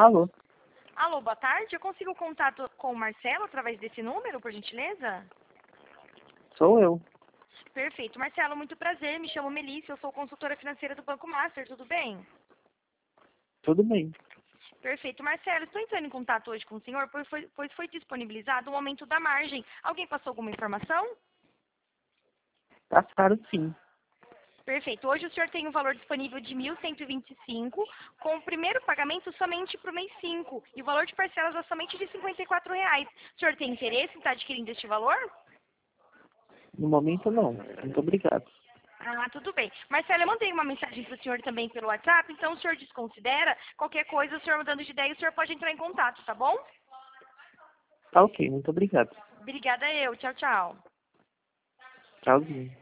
Alô, Alô, boa tarde. Eu consigo contato com o Marcelo através desse número, por gentileza? sou eu. Perfeito. Marcelo, muito prazer. Me chamo Melissa, eu sou consultora financeira do Banco Master, tudo bem? Tudo bem. Perfeito. Marcelo, estou entrando em contato hoje com o senhor, pois foi disponibilizado o aumento da margem. Alguém passou alguma informação? Passaram sim. Perfeito. Hoje o senhor tem um valor disponível de 1.125, com o primeiro pagamento somente para o mês 5, e o valor de parcelas é somente de R$ 54. O senhor tem interesse em estar adquirindo este valor? No momento não. Muito obrigado. Ah, tudo bem. Marcelo, eu mandei uma mensagem para o senhor também pelo WhatsApp, então o senhor desconsidera. Qualquer coisa, o senhor mudando de ideia, o senhor pode entrar em contato, tá bom? Tá ok, muito obrigado. Obrigada eu. Tchau, tchau. Tchauzinho.